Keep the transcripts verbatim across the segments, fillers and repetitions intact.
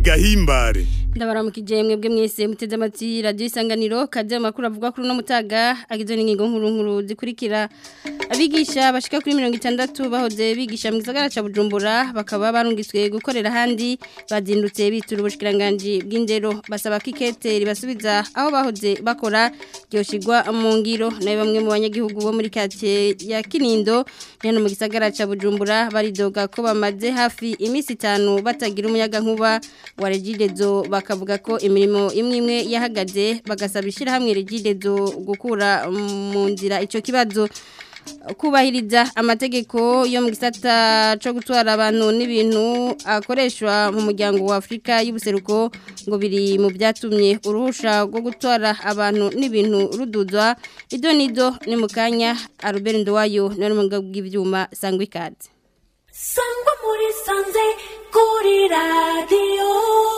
gahimbare. Ndabaramukije mwebwe mwese muteze amatwi radio Isanganiro kaje amakuru avuga kuri no mutaga agizwe n'ingingo nkuru nkuru zikurikira. Abigisha bashika kuri mirongo itandatu bahoze bigisha mu gisagara ca Bujumbura bakaba barungitswe gukorera handi bazindutse bitura ubushikiranganje bw'indero basaba kikete ribasubiza aho bahoze bakora ryoshigwa mu ngiro nayo bamwe mu banyagihugu bo muri kate ya Kinindo nyano mu gisagara ca Bujumbura baridoga ko bamaze hafi imisi itanu batagira umuyaga nkuba wa Regidezo bakavuga ko imirimo imwe imwe yahagaze bagasaba ishirahamwe Regidezo gukura mu nzira ico kibazo kubahiriza amategeko yo mu gisata cyo gutwara abantu n'ibintu akoreshwa mu muryango wa Afrika y'ubuseruko ngo biri mu byatumye uruhusha rwo gutwara abantu n'ibintu ruduzwa idonido ni mukanya Albert Ndowayo nari mu ngabwe ibyuma sangwa ikaze sangwa muri sanze kuri radio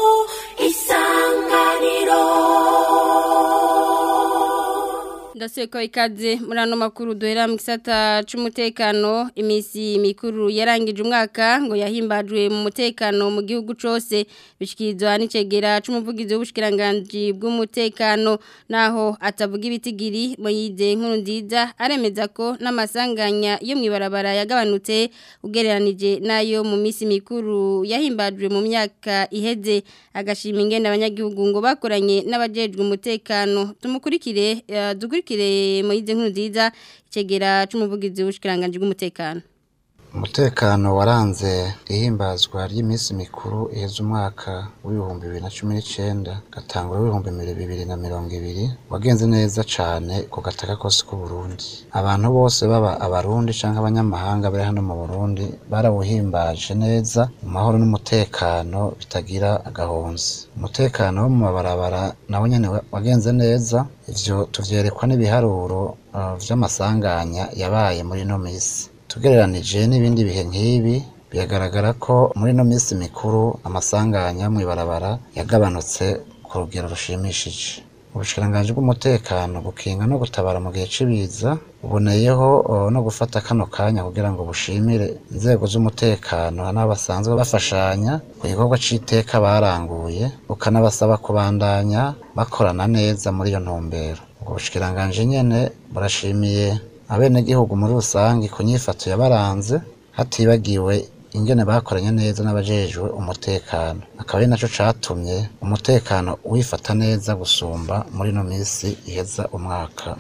Isanganiro. Ndaseko ikaze muri ano makuru duhera mu gisata c'umutekano imisi mikuru yarangije umwaka ngo yahimbajwe mu mutekano mu gihugu cose bishikirizwa n'icegera c'umuvugizi w'ubushikiranganje bw'umutekano naho atavuga ibitigiri Moyize nkuru nziza aremeza ko n'amasanganya yo mwibarabara yagabanutse ugereranije nayo mu misi mikuru yahimbajwe mu myaka iheze agashima ingene abanyagihugu ngo bakoranye n'abajejwe umutekano tumukurikire uh, dukurikire Moyize nkuru nziza icegera c'umuvugizi w'ubushikiranganje bw'umutekano. Umutekano waranze ihimbazwa ry'imisi mikuru iheze umwaka w'ibihumbi bibiri na cumi n'icenda gatangura w'ibihumbi bibiri na mirongo ibiri wagenze neza cane ku gataka kose ku Burundi. Abantu bose baba abarundi canke abanyamahanga bari hano mu Burundi barawuhimbaje neza mu mahoro n'umutekano bitagira agahonzi. Umutekano wo mu mabarabara nawo nyene wagenze neza ivyo tuvyerekwa n'ibiharuro uh, vy'amasanganya yabaye muri no misi. Tugereranije n'ibindi bihe nk'ibi biragaragara ko muri no misi mikuru amasanganya mu ibarabara yagabanutse ku rugero rushimishije. Ubushikiranganje bw'umutekano bukinga no gutabara mu gihe cibiza uboneyeho no gufata kano kanya kugira ngo bushimire inzego z'umutekano n'abasanzwe bafashanya ku gikorwa c'iteka baranguye ukanabasaba kubandanya bakorana neza muri iyo ntumbero. Ubwo bushikiranganje nyene burashimiye abenegihugu muri rusangi ku nyifato yabaranze hatibagiwe ingene bakoranye neza n'abajejwe umutekano akaba ari naco catumye umutekano wifata neza gusumba muri no misi iheza umwaka.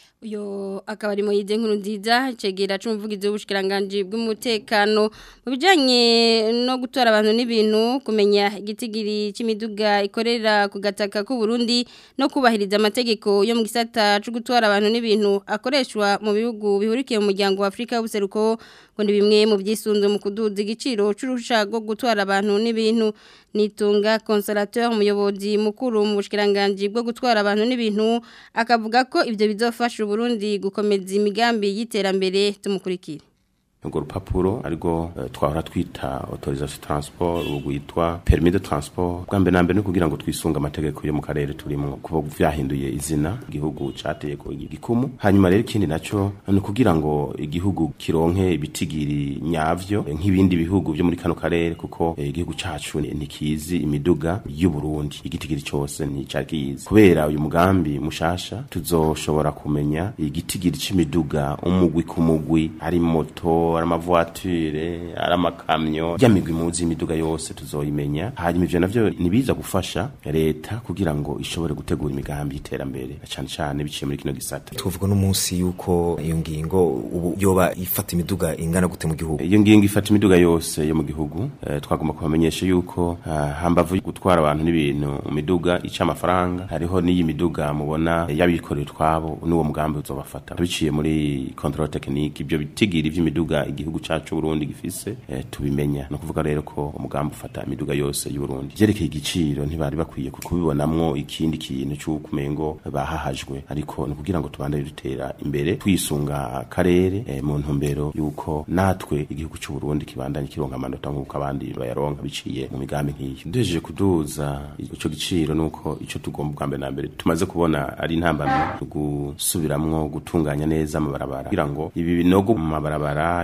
Uyo akaba ari Moyize nkuru nziza cegera c'umuvugizi w'ubushikiranganje bw'umutekano mu bijanye no gutora abantu n'ibintu kumenya igitigiri c'imiduga ikorera ku gataka ku Burundi no kubahiriza amategeko yo mu gisata cyo gutwara abantu n'ibintu akoreshwa mu bihugu bihurikiye mu muryango wa Afrika y'ubuseruko ngo ni bimwe mu byisunze mu kuduza igiciro c'urusha rwo gutwara abantu n'ibintu. Nitunga Consolateur umuyobozi mukuru mu bushikiranganje bwo gutwara abantu n'ibintu akavuga ko ivyo bizofasha Burundi gukomeza imigambi y'iterambere tumukurikira. Ngo rupapuro ariko uh, twahora twita autorisation transport urugwitwa permis de transport bwambe nambe no kugira ngo twisunga amategeko yo mu karere turimo kuba vyahinduye izina igihugu cateye ko igikumu hanyuma rero ikindi naco no kugira ngo igihugu kironke ibitigiri nyavyo nk'ibindi bihugu byo muri kano karere kuko eh, igihugu cacu nikizi imiduga y'u Burundi igitigiri cyose ni cakizi kubera uyu mugambi mushasha tuzoshobora kumenya igitigiri c'imiduga umugwi ku mugwi ari moto aramavuature aramakamyo y'amigwi muzi imiduga yose tuzoyimenya hanyuma ivyo navyo nibiza gufasha leta kugira ngo ishobore gutegura imigambi y'iterambere cyane cyane biciye muri kino gisata. Tuvuga no munsi yuko iyo ngingo ubu yoba ifata imiduga ingana gute mu gihugu. Iyo ngingo ifata imiduga yose yo mu gihugu eh, twagomba kubamenyesha yuko uh, hambavu gutwara abantu n'ibintu mu miduga ica amafaranga hariho n'iyi miduga mubona yabikorera twabo n'uwo mugambi uzobafata biciye muri control technique ibyo bitigiri vy'imiduga igihugu cacu Burundi gifise eh, tubimenya no kuvuga rero ko umugambi ufata imiduga yose y'u Burundi jerekeye igiciro ntibari bakwiye kubibonamwo ikindi kintu cy'ukumengo bahahajwe ariko no kugira ngo tubandanye dutera imbere twisunga karere eh, mu ntumbero yuko natwe igihugu cy'u Burundi kibandanye kironka amanota nk'uko abandi bayaronka biciye mu migambi nk'iyi duhejeje kuduza ico giciro nuko ico tugomba bwambe na mbere tumaze kubona ari intambamye gusubiramwo gutunganya neza amabarabara kugira ngo ibi binogo mu mabarabara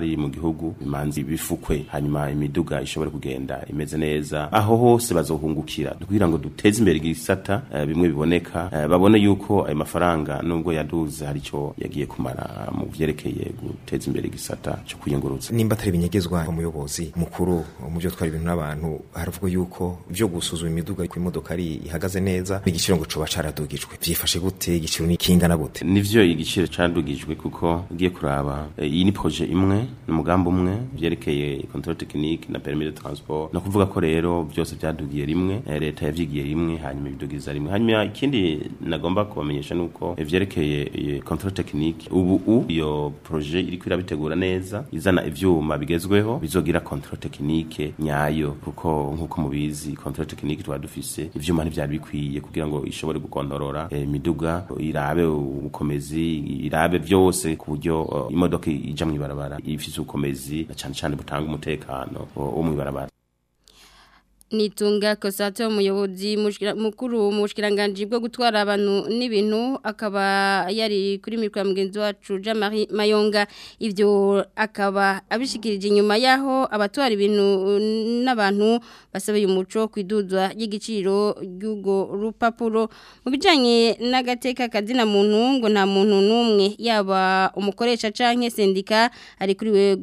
bihari mu gihugu bimanzi bifukwe hanyuma imiduga ishobore kugenda imeze neza aho hose bazohungukira kugira ngo duteze imbere igisata uh, bimwe biboneka uh, babone yuko ayo mafaranga nubwo yaduze hari cyo yagiye kumara mu vyerekeye guteza imbere igisata cyo kuyungurutsa nimba atari binyegezwa umuyobozi mukuru mu byo twari ibintu n'abantu haravuga yuko byo gusuzuma imiduga ku imodoka ari ihagaze neza igiciro ngo coba caradugijwe vyifashe gute igiciro ni kingana gute nivyo igiciro candugijwe kuko ugiye kuraba iyi ni projet imwe n'umugambo umwe vyerekeye control technique na permis de transport no kuvuga ko rero byose byadugiye rimwe leta yavyigiye rimwe hanyuma ibidugiza rimwe hanyuma ikindi nagomba kubamenyesha nuko vyerekeye control technique ubu u iyo projet iri kwirabitegura neza izana ivyuma bigezweho bizogira control technique nyayo kuko nkuko mubizi control technique twa dufise ivyuma ntivyari bikwiye kugira ngo ishobore gukontorora imiduga irabe ubukomezi irabe byose ku buryo uh, imodoka ija mu ibarabara ifise ubukomezi cyane cyane butanga umutekano wo mu ibarabara Nitunga Kosato umuyobozi mukuru mu bushikiranganje bwo gutwara abantu n'ibintu akaba yari kuri mikro mugenzi wacu Jean-Marie Mayonga ivyo akaba abishikirije inyuma yaho abatwara ibintu n'abantu basabye umuco kwiduzwa y'igiciro y'ugo rupapuro mu bijanye n'agateka kazina muntu ngo nta muntu numwe yaba umukoresha canke sendika ari kuri we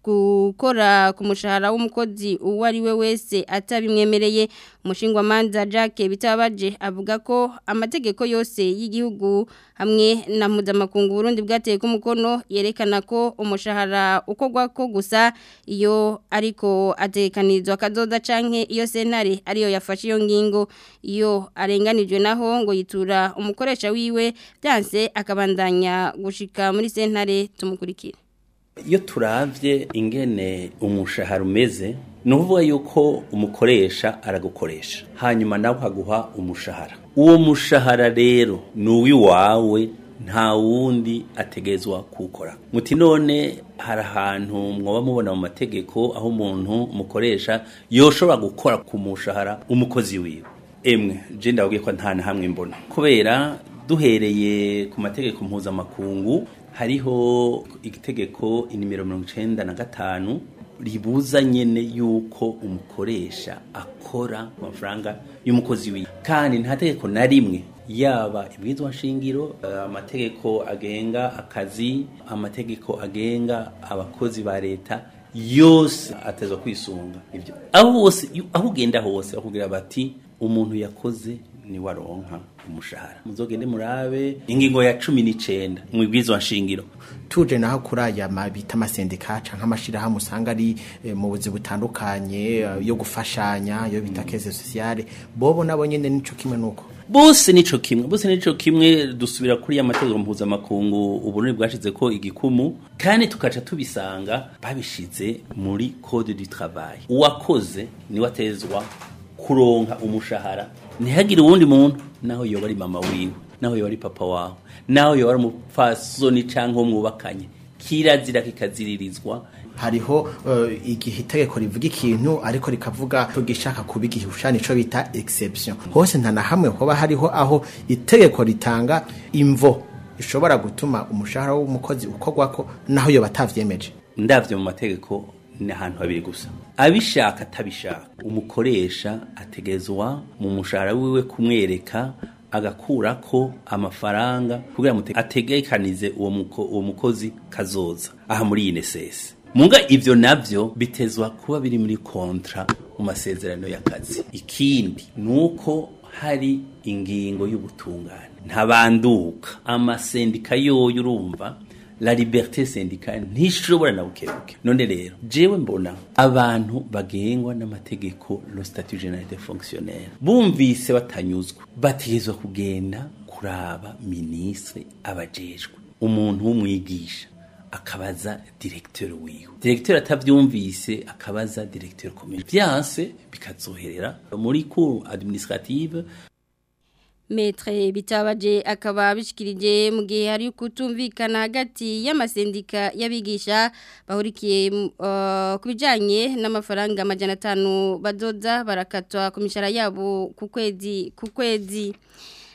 gukora ku mushahara w'umukozi uwo ari we wese atabimwemereye umushingwa manza Jacques Bitabaje avuga ko amategeko yose y'igihugu hamwe na mpuzamakungu Burundi bwateye ku mukono yerekana ko umushahara ukogwa ko gusa iyo ariko atekanizwa kazoza canke iyo sentare ariyo yafashe iyo ngingo iyo arenganijwe naho ngo yitura umukoresha wiwe byanse akabandanya gushika muri sentare tumukurikira iyo turavye ingene umushahara umeze nuvuga yuko umukoresha aragukoresha hanyuma nawe haguha umushahara uwo mushahara rero nuwi wawe nta wundi ategezwa kukora muti none hari ahantu mwoba mubona mu mategeko aho umuntu umukoresha yoshobora gukora ku mushahara umukozi wiwe emwe je ndabwiye ko nta na hamwe mbona kubera duhereye ku mategeko mpuzamakungu hariho igitegeko inimero mirongo icenda na gatanu ribuza nyene yuko umukoresha akora amafaranga y'umukozi wiwe kandi nta tegeko na rimwe yaba ibwizwa nshingiro amategeko agenga akazi amategeko agenga abakozi ba leta yose atezwa kwisunga ivyo aho hose aho ugenda hose bakubwira bati umuntu yakoze ni waronka umushahara muzogende murabe ingingo ya cumi n'icenda mu bwizo nshingiro tuje naho kuraya mabita amasendika canke amashira hamwe usanga ari e, mu buzi butandukanye e, yo gufashanya yo bita caisse sociale bobo nabo nyene nico kimwe nuko bose nico kimwe bose nico kimwe dusubira kuri ya mategeko mpuzamakungu uburundi bwashize ko igikumu kandi tukaca tubisanga babishize muri code du travail uwakoze ni watezwa kuronka umushahara ntihagire uwundi muntu naho yoba ari mama wiwe naho yoba ari papa wawe naho yoba ari umupfasoni canke umwubakanye kirazira kikaziririzwa hariho uh, igihe itegeko rivuga ikintu ariko rikavuga tugishaka kubigihushana ico bita exception hose nta na hamwe hoba hariho aho itegeko ritanga imvo ishobora gutuma umushahara w'umukozi ukogwako naho yoba atavyemeje ndavye mu mategeko ni ahantu habiri gusa abishaka atabishaka umukoresha ategezwa mu mushahara wiwe kumwereka agakurako amafaranga kugira ngo ategekanize uwo muko, uwo mukozi kazoza aha muri I N S S munga ivyo navyo bitezwa kuba biri muri kontra mu masezerano y'akazi ikindi nuko hari ingingo y'ubutungane ntabanduka amasendika yoyo urumva la liberté syndicale ntishobora na bukebuke none rero jewe mbona abantu bagengwa n'amategeko le statut général des fonctionnaires bumvise batanyuzwa bategezwa kugenda kuraba ministre abajejwe umuntu w'umwigisha akabaza directeur wiwe directeur atavyumvise akabaza directeur communal byanse bikazoherera muri cour administrative Metre Bitabaje akaba bishikirije mu gihe hari kutumvikana hagati y'amasendika y'abigisha bahurikiye uh, kubijanye n'amafaranga amajana atanu bazoza barakatwa ku mishara yabo ku kwezi ku kwezi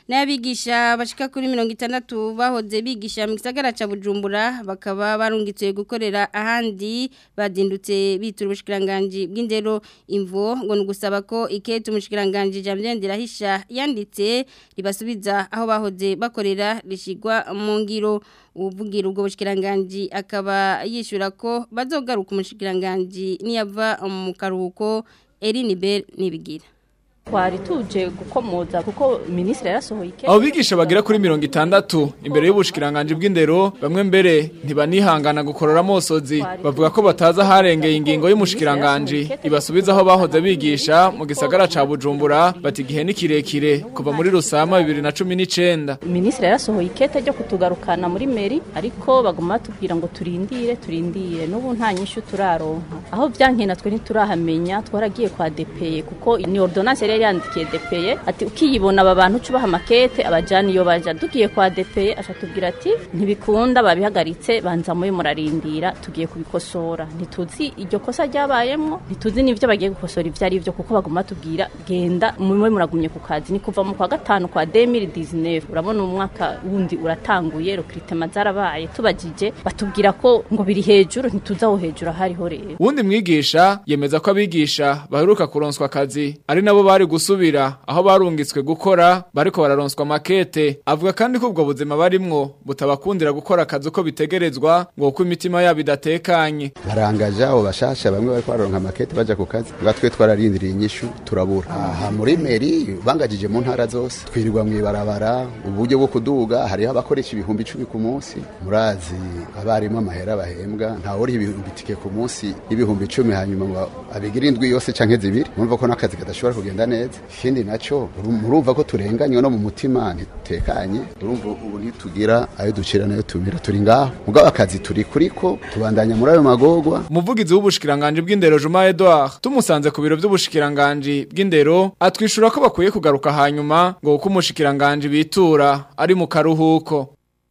n'abigisha bashika kuri mirongo itandatu bahoze bigisha mu gisagara ca Bujumbura bakaba barungitswe gukorera ahandi badindutse bitura ubushikiranganje bw'indero imvo ngo nugusaba ko ikete umushikiranganje Janvier Ndirahisha yanditse ribasubiza aho bahoze bakorera rishigwa mu ngiro uvugira ubwo bushikiranganje akaba yishura ko bazogaruka umushikiranganje niyava mu karuhuko Erinibel nibigira twari tuje gukomoza kuko ministre yarasohoye ikete abo bigisha bagira kuri mirongo itandatu imbere y'ubushikiranganje bw'indero bamwe mbere ntibanihangana gukorora mosozi bavuga ko bataza harengeye ingingo y'umushikiranganje ibasubiza aho bahoze bigisha mu gisagara ca Bujumbura bati gihe nikirekire kuva muri Rusama bibiri na cumi n'icenda ministre yarasohoye ikete ryo kutugarukana muri meri ariko baguma tubwira ngo turindire turindire n'ubu nta nyishu turaronka aho byankena twe ntiturahamenya twaragiye kwa D P kuko ni ordonnance yandikiye D P ati ukiyibona aba bantu cubaha makete abajani iyo baja dugiye kwa D P ashatubwira ati ntibikunda babihagaritse banza muri murarindira tugiye kubikosora ntituzi iryo kosa ryabayemmo ntituzi nivyo bagiye gukosora ivyo ari byo kuko baguma tubwira genda muri muragumye ku kazi ni kuva mu kwa gatanu kwa deux mille dix-neuf urabona umwaka wundi uratanguye recrutement zarabaye tubajije batubwira ko ngo biri hejuru ntituza aho hejuru hariho rero wundi mwigisha yemeza ko abigisha baheruka kuronswa akazi ari nabo bari gusubira aho barungitswe gukora bariko bararonswa makete avuga kandi ko ubwo buzima barimwo butabakundira gukora akazi uko bitegerezwa ngo uko imitima yabo idatekanye barangaja abo bashasha bamwe bariko baronka makete baja ku kazi gatwe twararindiriye inyishu turabura aha muri meri bangajije mu ntara zose twirirwa mwibarabara uburyo bwo kuduga hariho abakoresha ibihumbi icumi ku munsi murazi abarimo amahera bahembwa nta wori ibihumbi tike ku munsi ibihumbi icumi hanyuma ngo abigira indwi yose canke zibiri mumva ko nakazi kadashobora kugenda neza ikindi naco murumva ko turenganywe no mu mutima ntitekanye urumva ubu ntitugira ayo ducira nayo tumira turi ngaho mugabo akazi turi kuriko tubandanya muri ayo magogwa umuvugizi w'ubushikiranganje bw'indero Juma Edouard tumusanze ku biro by'ubushikiranganje bw'indero atwishura ko bakwiye kugaruka hanyuma ngo uko umushikiranganje bitura ari mu karuhuko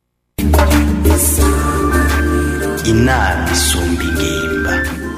inama isumba ingimba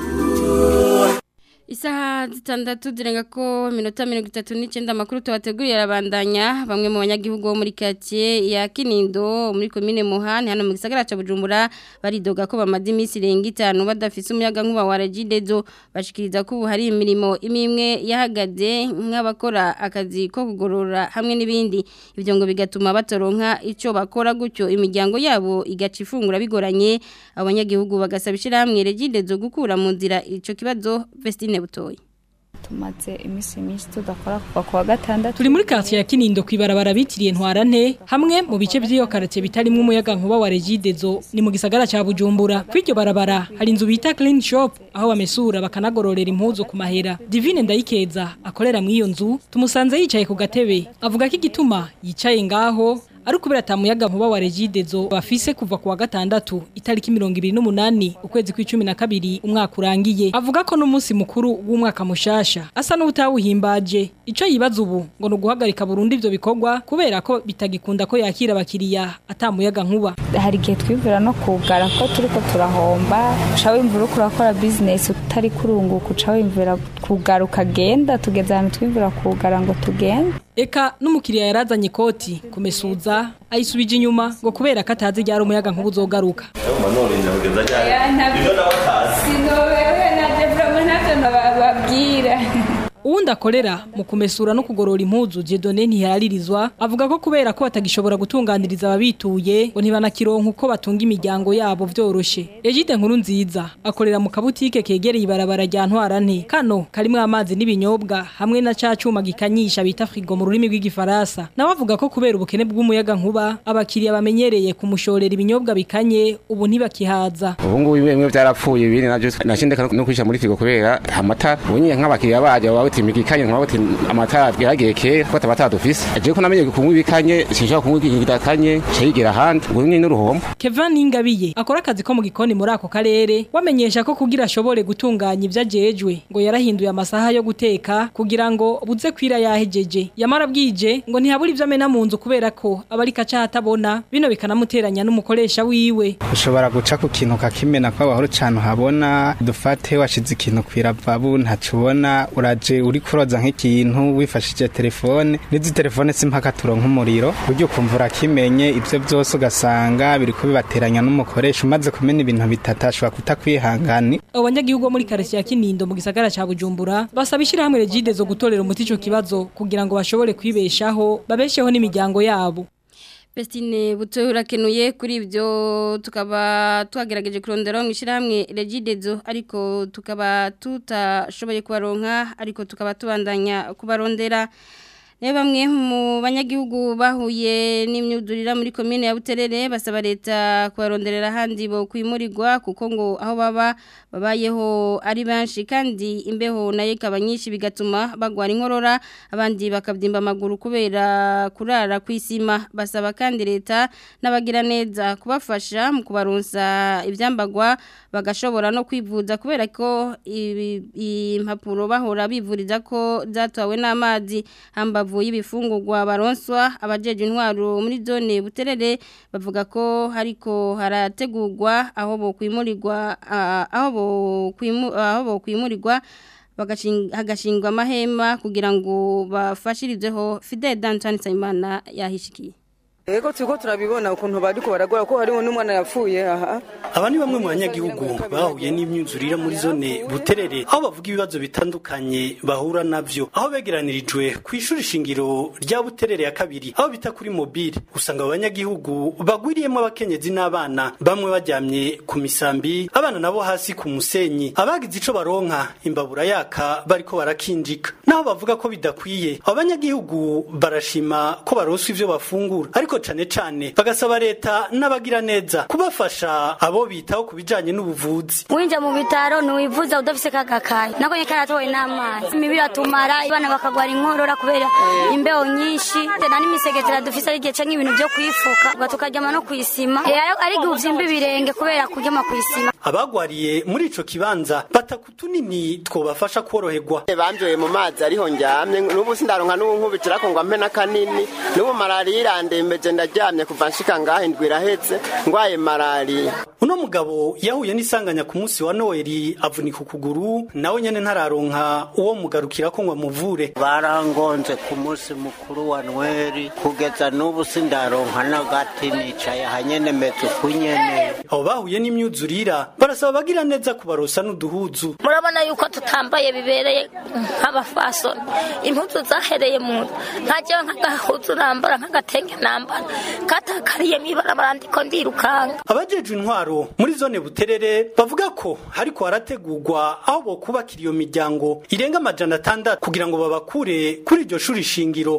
Isaha zitandatu zirenga ko minota mirongo itatu n'icyenda amakuru tubateguriye arabandanya bamwe mu banyagihugu bo muri quartier ya Kinindo muri commune Muhani hano mu gisagara ca Bujumbura baridoga ko bamaze iminsi irenga itanu badafise umuyaga nkuba wa Regidezo bashikiriza ko hari imirimo imwe yahagaze nk'abakora akazi ko kugorora hamwe n'ibindi ibyo ngo bigatuma batoronka ico bakora gutyo imiryango yabo igaca ifungura bigoranye abanyagihugu bagasabishira hamwe Regidezo gukura mu nzira ico kibazo Vestine Butoyi tumaze imisi myinshi tudakora kuva kuwa gatandatu turi muri quartier ya Kinindo kwibarabara bitiriye ntwarante hamwe mu bice by'iyo quartier bitarimwe umuyaga nkuba wa Regidezo ni mu gisagara ca Bujumbura kw'iryo barabara hari inzu bita Clean Shop aho bamesura bakanagororera impuzu ku mahera Divine Ndayikeza akorera mu iyo nzu tumusanze yicaye ku gatebe avuga ko igituma yicaye ngaho ari kubera tamuyaga nkuba wa Regidezo bafise kuva kuwa gatandatu itariki mirongo ibiri n'umunani ukwezi kw'icumi na kabiri umwaka urangiye avuga ko n'umunsi mukuru w'umwaka mushasha asa n'utawuhimbaje ico yibaza ubu ngo no guhagarika burundu ivyo bikorwa kubera ko bitagikunda ko yakira abakiriya atamuyaga nkuba hari gihe twivura no kugara ko turiko turahomba ucawe imvura urakora business utari kurunguka ucawe imvura kugaruka genda tugeze ahantu twivura kugara ngo tugende eka n'umukiriya yarazanye ikoti kumesuza ayisubije inyuma ngo kubera ko atazi ryari umuyaga nkuba uzogaruka uwundi akorera mu kumesura no kugorora impuzu Jedone ntiyaririzwa avuga ko kubera ko batagishobora gutunganiriza ababituye ngo ntibanakironka uko batunga imiryango yabo vyoroshe Egide nkuru nziza akorera mu kabutike kegereye ibarabara rya Ntwarante kano karimwe amazi n'ibinyobwa hamwe na cacuma gikanyisha bita frigo mu rurimi rw'igifaransa nawe avuga ko kubera ubukene bw'umuyaga nkuba abakiriya bamenyereye kumushorera ibinyobwa bikanye ubu ntibakihaza ubu ngubu bimwe byarapfuye ibindi navyo nashindeka no kwisha muri frigo kubera amatara ubunye nk'abakiriya baje wawe timikikanye nk'abote amatara yaragiye kera ko tabatara dufise aje ko namenye kunywa ibikanye sinshaka kunywa igidakanye cyigira handi ngo ni n'uruhombo Kevin Ingabiye akora akazi ko mu gikoni muri ako karere wamenyesha ko kugira ashobore gutunganya ivyo ajejwe ngo yarahinduye amasaha yo guteka kugira ngo buze kwira yahejeje yamara bwije ngo ntihabura ivyo amena mu nzu kubera ko abari kaca hatabona bino bikanamuteranya n'umukoresha wiwe ushobora guca ku kintu kakimena kwa bahoro cyane habona dufate washize ikintu kwiravabu ntacubona uraje uri kuroza nk'ikintu wifashishije telefone n'izi telefone simpaka turonka umuriro buryo kumva urakimenye ibyo byose ugasanga biri kubibateranya n'umukoresha umaze kumena ibintu bitatashwa kutakwihangani. Abanyagihugu muri quartier ya Kinindo mu gisagara ca Bujumbura basaba ishirahamwe Regide zo gutorera umuti ico kibazo kugira ngo bashobore kwibeshaho babesheho n'imiryango yabo. Bestine butoye urakenuye kuri ibyo tukaba twagerageje kurondera mu ishirahamwe Regidezo ariko tukaba tutashoboye kubaronka ariko tukaba tubandanya kubarondera. Ne bamwe mu banyagihugu bahuye n'imyudurira muri commune ya Buterere basaba leta kubaronderera handi bo kwimurirwa kuko ngo aho baba babayeho ari banshi kandi imbeho nayo ikabanyinshi bigatuma bagwara inkorora abandi bakabyimba amaguru kubera kurara kwisima. Basaba kandi leta n'abagira neza kubafasha mu kubaronsa ivyambagwa bagashobora no kwivuza kubera ko impapuro bahora bivuriza ko zatwawe n'amazi hamba vuye ibifungurwa baronswa abajeje intwaro muri zone Buterere bavuga ko hariko harategurwa aho bo kwimurirwa aho bo kwimu aho bo kwimurirwa bagashingwa amahema kugira ngo bafashirizeho Fidel Danton Sayimana yahishikiye. Ego tuko turabibona ukuntu bariko baragora ko hariho n'umwana yapfuye aha. Aba ni bamwe mu banyagihugu bahuye n'imyuzurira muri zone Buterere aho bavuga ibibazo bitandukanye bahura navyo aho begeranirijwe ku ishuri shingiro rya Buterere ya kabiri aho bita kuri mobile usanga abanyagihugu bagwiriyemo abakenyezi n'abana bamwe baryamye ku misambi abana nabo hasi ku musenyi abagize ico baronka imbabura yaka bariko barakinjika naho bavuga ko bidakwiye abanyagihugu barashima ko baroswa ivyo bafungura ariko cane cane bagasaba leta n'abagira neza kubafasha abo bitaho kubijanye n'ubuvuzi. Winja mu bitaro nuwivuza udafise kagakaye nako nyekarato n'amazi imibiri atumara ibana bakagwara inkorora kubera imbeho nyinshi tena n'imisegetera dufise ari gihe canke ibintu byo kwifuka batukaryama no kwisima ari guvye ibirenge kubera kuryama kwisima. Abagwariye muri ico kibanza batakutunini twobafasha kworoherwa. Banjoye mu mazi ariho njyamye n'ubu sindaronka n'unkubitira ko ngwampe na kanini n'ubu malaria irandembeje ndaryamye kuva nshika ngahe ndwira hetse ngwaye malaria. Uno mugabo yahuye n'isanganya ku munsi wa Noeli avunika ukuguru nawe nyene ntararonka uwo mugarukira ko ngo muvure. Barangonze ku munsi mukuru wa Noeli kugeza n'ubu sindaronka na gati nicaye hanyene mezo kunyene. Abo bahuye n'imyuzurira barasaba bagira neza kubarosa n'uduhuzu. Murabona yuko tutambaye bibereye nk'abafaso impuzu zahereye mu ntaje nk'agahuzu nambara nk'agatenge nambara katakariye mibarabara ndiko ndirukanga. Abajeje intwaro muri zone Buterere bavuga ko hariko harategurwa aho bo kubakira iyo miryango irenga amajana atandatu kugira ngo babakure kuri iryo shuri shingiro.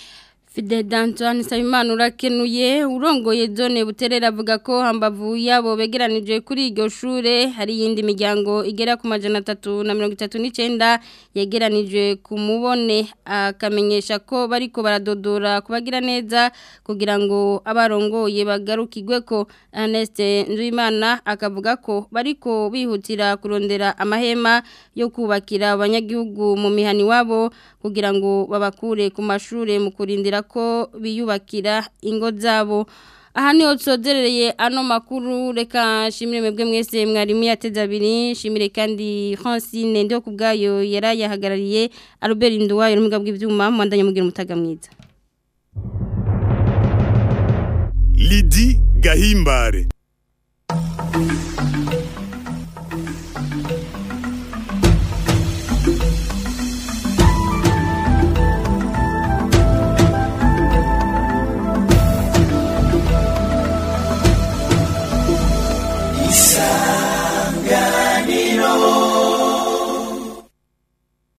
Fidel Danton Sayimana urakenuye urongoye zone Buterere avuga ko hambavu yabo begeranije kuri iryo shure hari yindi miryango igera ku majana atatu na mirongo itatu n'icenda yegeranije ku mubone akamenyesha ko bariko baradodora kubagira neza kugira ngo abarongoye bagarukirwe ko. Ernest Nduwimana akavuga ko bariko bihutira kurondera amahema yo kubakira abanyagihugu mu mihani wabo kugira ngo babakure ku mashure mu kurindira ko biyubakira ingo zabo. Aha niho tsozerereye ano makuru reka shimire mwebwe mwese mwarimu yateze abiri shimire kandi Francine ndio kubgayo yarayahagarariye Albert Nduwayo n'umugabo bw'ivyuma mwandanye mugira umutaga mwiza. Lydie Gahimbare